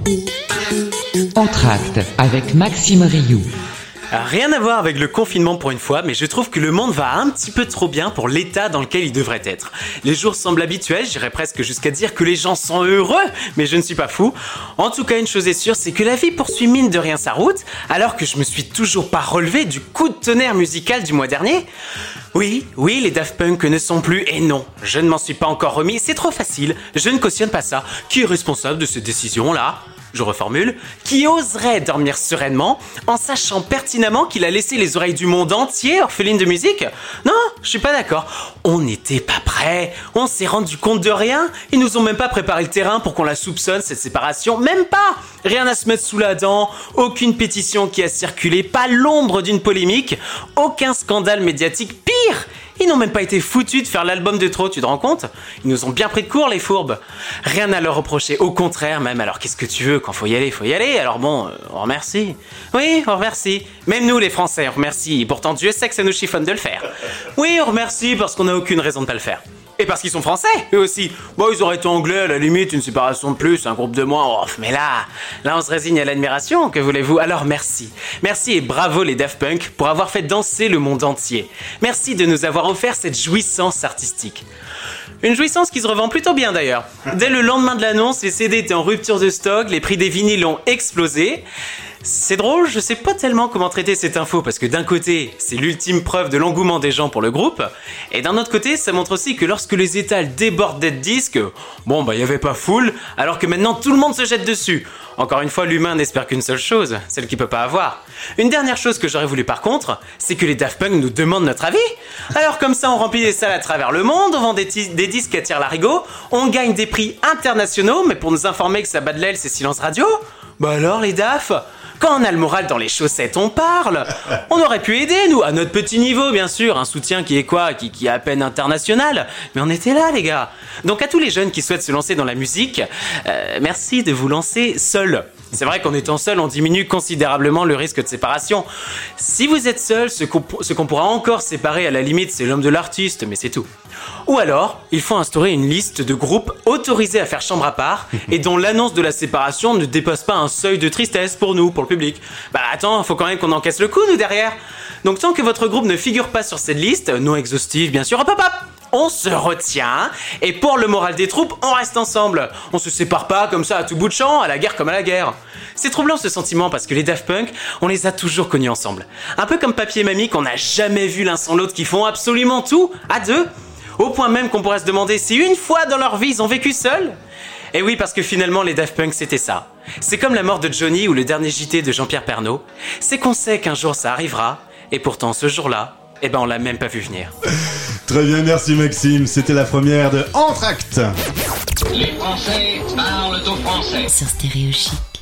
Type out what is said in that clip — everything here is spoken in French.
Entr'acte avec Maxime Rioux. Rien à voir avec le confinement pour une fois, mais je trouve que le monde va un petit peu trop bien pour l'état dans lequel il devrait être. Les jours semblent habituels, j'irais presque jusqu'à dire que les gens sont heureux, mais je ne suis pas fou. En tout cas, une chose est sûre, c'est que la vie poursuit mine de rien sa route, alors que je me suis toujours pas relevé du coup de tonnerre musical du mois dernier. Oui, les Daft Punk ne sont plus, et non, je ne m'en suis pas encore remis, c'est trop facile, je ne cautionne pas ça. Qui est responsable de ces décisions-là ? Je reformule, qui oserait dormir sereinement en sachant pertinemment qu'il a laissé les oreilles du monde entier orphelines de musique ? Non, je suis pas d'accord. On n'était pas prêts, on s'est rendu compte de rien, ils nous ont même pas préparé le terrain pour qu'on la soupçonne cette séparation, même pas. Rien à se mettre sous la dent, aucune pétition qui a circulé, pas l'ombre d'une polémique, aucun scandale médiatique, pire. Ils n'ont même pas été foutus de faire l'album de trop, tu te rends compte ? Ils nous ont bien pris de court, les fourbes. Rien à leur reprocher, au contraire même. Alors qu'est-ce que tu veux ? Quand faut y aller. Alors bon, on remercie. Oui, on remercie. Même nous, les Français, on remercie. Pourtant, Dieu sait que ça nous chiffonne de le faire. Oui, on remercie parce qu'on n'a aucune raison de pas le faire. Et parce qu'ils sont français, eux aussi. Bon, ils auraient été anglais, à la limite, une séparation de plus, un groupe de moins. Oh, mais là, on se résigne à l'admiration, que voulez-vous ? Alors merci. Merci et bravo les Daft Punk pour avoir fait danser le monde entier. Merci de nous avoir offert cette jouissance artistique. Une jouissance qui se revend plutôt bien d'ailleurs. Dès le lendemain de l'annonce, les CD étaient en rupture de stock, les prix des vinyles ont explosé. C'est drôle, je sais pas tellement comment traiter cette info parce que d'un côté, c'est l'ultime preuve de l'engouement des gens pour le groupe, et d'un autre côté, ça montre aussi que lorsque les étals débordent de disques, y avait pas foule, alors que maintenant tout le monde se jette dessus. Encore une fois, l'humain n'espère qu'une seule chose, celle qu'il peut pas avoir. Une dernière chose que j'aurais voulu par contre, c'est que les Daft Punk nous demandent notre avis. Alors comme ça, on remplit des salles à travers le monde, on vend des disques à tire-larigot, on gagne des prix internationaux, mais pour nous informer que ça bat de l'aile, c'est silence radio. Bah alors les Daft, quand on a le moral dans les chaussettes, on parle. On aurait pu aider, nous, à notre petit niveau, bien sûr. Un soutien qui est quoi ? Qui est à peine international. Mais on était là, les gars. Donc à tous les jeunes qui souhaitent se lancer dans la musique, merci de vous lancer seuls. C'est vrai qu'en étant seul, on diminue considérablement le risque de séparation. Si vous êtes seul, ce qu'on pourra encore séparer à la limite, c'est l'homme de l'artiste, mais c'est tout. Ou alors, il faut instaurer une liste de groupes autorisés à faire chambre à part et dont l'annonce de la séparation ne dépasse pas un seuil de tristesse pour nous, pour le public. Bah attends, faut quand même qu'on encaisse le coup, nous, derrière. Donc tant que votre groupe ne figure pas sur cette liste, non exhaustive bien sûr, hop, on se retient, et pour le moral des troupes, on reste ensemble. On se sépare pas comme ça à tout bout de champ, à la guerre comme à la guerre. C'est troublant ce sentiment parce que les Daft Punk, on les a toujours connus ensemble. Un peu comme Papy et Mamie qu'on n'a jamais vu l'un sans l'autre, qui font absolument tout, à deux. Au point même qu'on pourrait se demander si une fois dans leur vie ils ont vécu seuls. Et oui, parce que finalement les Daft Punk c'était ça. C'est comme la mort de Johnny ou le dernier JT de Jean-Pierre Pernaut. C'est qu'on sait qu'un jour ça arrivera, et pourtant ce jour-là, on l'a même pas vu venir. Très bien, merci Maxime. C'était la première de Entr'acte. Les Français parlent aux Français. Sur Stéréo Chic.